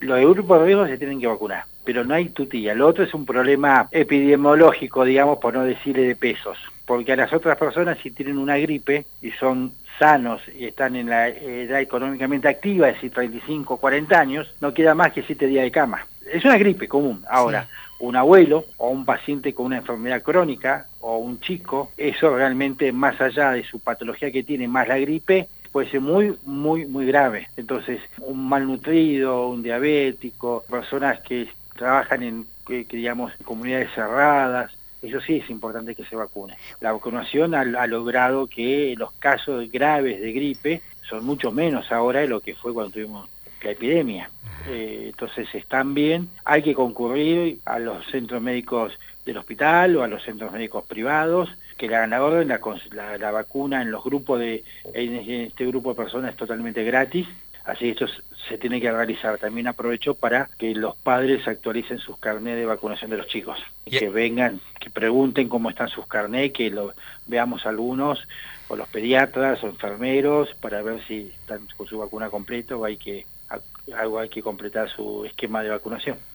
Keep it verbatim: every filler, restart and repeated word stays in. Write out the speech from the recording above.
Los de grupos de riesgo se tienen que vacunar, pero no hay tutilla. Lo otro es un problema epidemiológico, digamos, por no decirle de pesos, porque a las otras personas, si tienen una gripe y son sanos y están en la edad económicamente activa, es decir, treinta y cinco, cuarenta años, no queda más que siete días de cama. Es una gripe común. Ahora, sí. Un abuelo o un paciente con una enfermedad crónica o un chico, eso realmente, más allá de su patología que tiene, más la gripe, puede ser muy, muy, muy grave. Entonces, un malnutrido, un diabético, personas que trabajan en, que, que digamos, en comunidades cerradas, eso sí es importante que se vacune. La vacunación ha, ha logrado que los casos graves de gripe son mucho menos ahora de lo que fue cuando tuvimos la epidemia. Eh, entonces están bien, hay que concurrir a los centros médicos del hospital o a los centros médicos privados, que le hagan la orden, la, la, la vacuna en los grupos de, en este grupo de personas es totalmente gratis, así esto se tiene que realizar. También aprovecho para que los padres actualicen sus carnés de vacunación de los chicos, yeah. Que vengan, que pregunten cómo están sus carnés, que lo veamos algunos, o los pediatras o enfermeros, para ver si están con su vacuna completa o hay que algo hay que completar su esquema de vacunación.